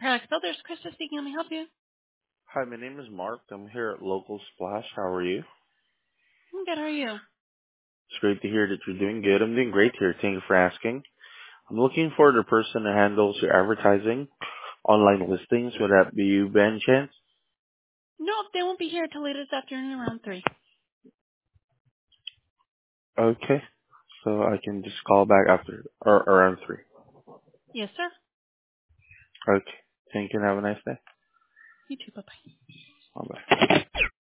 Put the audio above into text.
Parallax Builders, Krista speaking. Let me help you. Hi, my name is Mark. I'm here at Local Splash. How are you? I'm good. How are you? It's great to hear that you're doing good. I'm doing great here. Thank you for asking. I'm looking for the person that handles your advertising, online listings. Would that be you, by any chance? No, they won't be here till later this afternoon around 3. Okay. So I can just call back after, or around 3. Yes, sir. Okay. Thank you and have a nice day. You too. Bye-bye. Bye-bye.